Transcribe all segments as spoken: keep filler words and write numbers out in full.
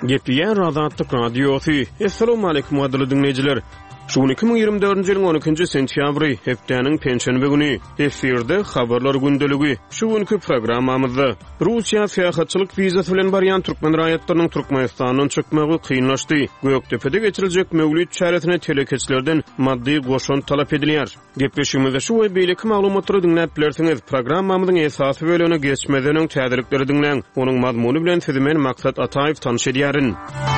Gepiyen Razatlyk Radiosu. Assalamu alaykum adly dinleyijiler. Şu iki bin ýygrimi dördünji ýylyň on ikinji sentýabry hepdeniň penşenbe güni efirde habarlar gündeligi. Şu günkü programmamyzda Russiýa syýahatçylyk wizasy bilen barýan türkmen raýatlarynyň Türkmenistanyň çykmagy kynlaşdy. Göktepe'de geçiriljek mevlid çäresine telekeçlerden maddi goşun talap edilýär. Gepleşigimizde şu we beýleki maglumatlary dinläp bilersiňiz. Programmamyzyň esasy bölüne geçmeden öň täzirlikleri dinleň. Onuň mazmuny bilen sizi men Maksat Ataýew tanış edýärin.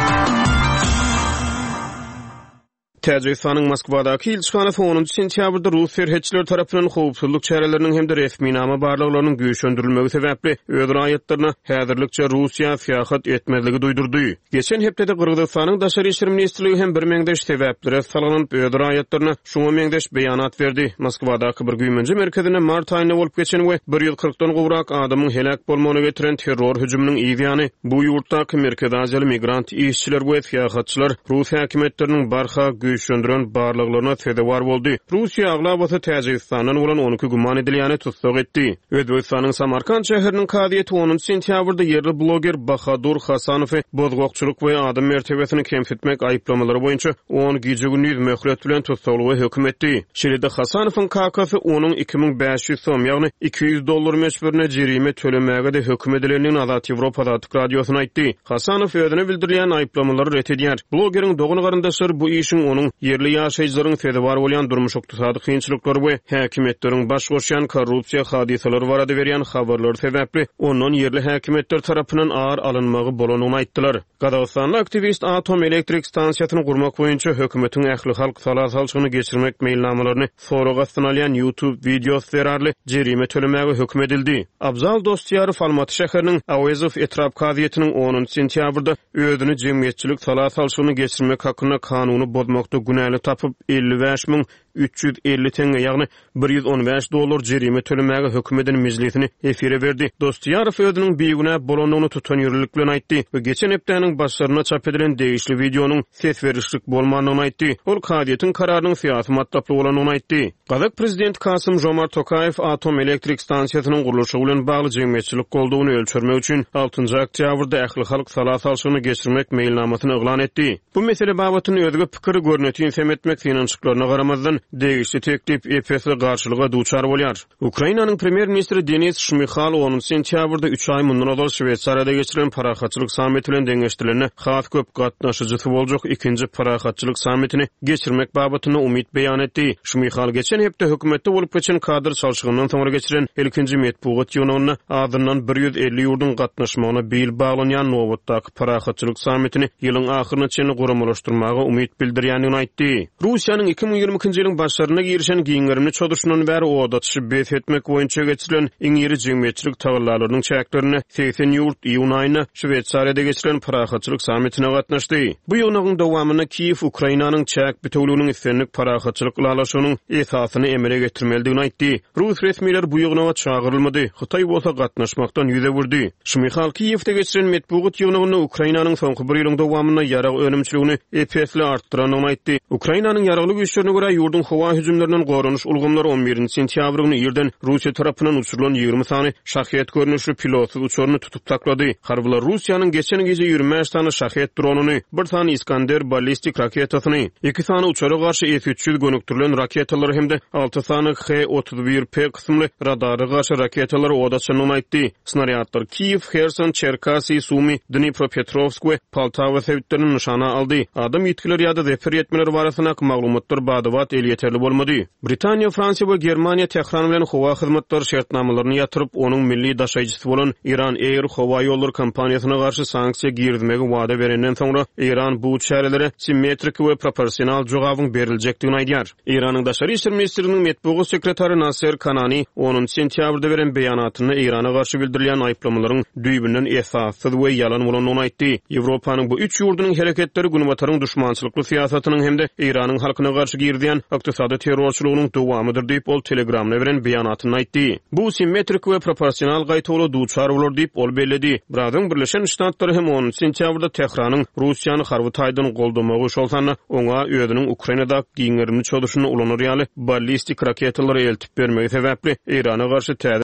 Täjikistanyň Moskwadaky elçixanasy onunji sentýabrda Rus serhetçiler tarapyndan howpsuzlyk çäreleriniň hem de resmi nama barlyklarynyň güýçlendirilmegi sebäpli öz raýatlaryna häzirlikçe Russiýa syýahat etmezligi duýdurdy. Geçen hepdede Kyrgyzstanyň Daşary işler ministrligi hem bir meňdeş sebäplere salanyp öz raýatlaryna şoňa meňdeş beýanat berdi. Moskwadaky bir güýmenji merkezine mart aýyna bolup geçen we bir ýyl kyrkdan gowrak adamyň helak bolmagyna getiren terror hüjüminiň ýygyny bu ýurtdaky Merkez Aziýaly migrant işçiler we syýahatçylar Rus häkimetleriniň barha güýçlendiren barlyklaryna sebäp boldy. Russiýa aglabata Täjikistanyň bolan on iki guman edilýäni tutsak etdi. Özbekistanyň Samarkand şäheriniň kadiýeti onunji sentýabrda yerli bloger Bahadur Hasanowy bozgokçuluk we adam mertebesini kemsitmek aýyplamalary boýunça on gije günüz möhret bilen tutsaklagy hökm etdi. Şeride Hasanowyň kakasy onuň iki bin beş ýüz soň, ýagny iki ýüz dollar meşberine jerime tölemäge de hökm edilenini Azat Ýewropa radiosyna aýtdy. Hasanow özüne bildirilýän aýyplamalary ret edýär. Blogeriň dogunu garyndaşlar bu işin onuň yerli ýaşaýjylaryň sebäp bolan durmuş oktasady kynçylyklary we häkimetleriň baş goşýan korrupsiýa hadiseleri barada berýän habarlar sebäpli onuň yerli häkimetler tarapyndan ağır alınmagy bolanyny aýtdylar. Gadastanly aktivist atom elektrik stansiýasyny gurmak boýunça hökümetiň ähli halk salasalçygyny geçirmek meýilnamalaryny soragastan alýan YouTube videosy zerarly jerime tölemäge hökm edildi. Abzal Dostýarow Almaty şäheriniň Awezow etrap kadiýetiniň onunji sentýabrda özüni jemgyýetçilik salasalçygyny geçirmek hakyna kanuny bozmakda günäli tapyp elli beş min üç yüz elli teňe, ýagny bir ýüz on beş dollar jerime tölemäge hökm eden mejlisini efire berdi. Dostýarow özüniň beýgünä bolanyny tutan ýürürlik bilen aýtdy we geçen hepdeniň başlaryna çap edilen degişli videonyň ses berişlik bolmanyny aýtdy. Ol kadiýetiň kararynyň syýasy matdaply bolanyny aýtdy. Gazak prezident Kasym Jomart Tokayew atom elektrik stansiýasynyň gurulşy bilen bagly jemgyýetçilik goldugyny ölçermek üçin altynji oktýabrda ähli halk salasalçygyny geçirmek meýilnamasyny eglan etdi. Bu mesele babatyny özüge pikir görneti infem etmek finançyklaryna garamazdan degişli teklip E P S garşylyga duçar bolýar. Ukrainanyň premier ministri Denis Shmyhal onunji sentýabrda üç ay mundan ozal Şwetsariýada geçirilen parahatçylyk sammiti bilen deňeşdirilen has köp gatnaşyjysy boljak ikinji parahatçylyk sammitini geçirmek babatyna umyt beýan etdi. Shmyhal geçen hepde hökümetde bolup geçen kadr çalşygyndan soňra geçirilen ilkinji medpugat ýygynyna adyndan bir ýüz elli ýurdun gatnaşmagyna beýil baglanýan nowatdaky parahatçylyk sammitini ýylyň ahyryna çenli guramalaşdyrmagy umyt bildirýänini aýtdy. Russiýanyň iki bin ýygrimi ikinji ýylyň başlaryna girişen giňerimli çoduşundan bäri odatçy bes etmek boýunça geçirilen iň ýeri jemgyýetçilik tagyrlarynyň çäklerini seksen ýurt iýun aýyna Şwetsariýada geçirilen parahatçylyk sammitine gatnaşdy. Bu ýygynyň dowamyna Kiýew Ukrainanyň çäk bütewliginiň islenlik parahatçylyk ulalaşygynyň esasyny emele getirmeligini aýtdy. Rus resmiýetleri bu ýygyna çagyrylmady. Hytaý bolsa gatnaşmakdan ýüze burdy. Shmyhal Kiýewde geçirilen medpugat ýygynyny Ukrainanyň soňky bir ýylyň dowamyna ýarag önümçiligini E P S-le artdyranyny aýtdy. Ukrainanyň ýaraglyk güýçlerine görä ýurdun howa hüjümlerinden gorunuş ulgamlary on birinji sentýabr güni ýerden Russiýa tarapyndan uçurulan ýygrimi sany şahyet görnüşli pilotsuz uçuryny tutup taklady. Harbylar Russiýanyň geçen gece ýigirme beş tane şahyet dronuny, bir tane Iskander ballistik raketasyny, iki tane uçara garşy S üç yüz gönükdirilen raketalary hem de alty tane H otuz bir P kysymly radary garşy raketalary odatçynyny aýtdy. Snaryadlar Kiýew, Kherson, Cherkasy, Sumy, Dnipropetrovsk we Poltava sewitlerini nişana aldy. Adam ýetkiler ýa-da zefer etmeleri barasyna maglumatlar badybat el ýeterli bolmady. Britaniýa, Fransiýa we Germaniýa Tehran bilen howa hyzmatlary şertnamalaryny ýatyryp onuň milli daşaýjysy bolan Iran Air howa ýolları kompaniýasyna garşy sanksiýa girmegi wada berenden soňra Iran bu çärelere simmetrik we proporsional jogabyň berilejekdigini aýdýar. Iranyň daşary işler ministriniň medpugat sekretary Nasser Kanani onunji sentýabrda beren beýanatyny Irana garşy bildirilýän aýyplamalaryň düýbünden esassız we ýalan bolanyny aýtdy. Ýewropanyň bu üç ýurdunyň hereketleri günbatyryň düşmançylykly siýasatynyň hem de Iranyň halkyna garşy girdiýän ykdysady terrorçylygynyň dowamydyr diýip ol telegramna beren beýanatyny aýtdy. Bu simmetrik we proporsional gaýtawly duçar bolar diýip ol bellädi. Brazyl Birleşen Ştatlary hem onunji sentýabrda Tehranyň Russiýany harby taýdan goldamagy şolsany oňa özüniň Ukrainada giňerimli çoduşyny ulanýar ýaly ballistik raketalary eltip bermegi sebäpli Irana garşy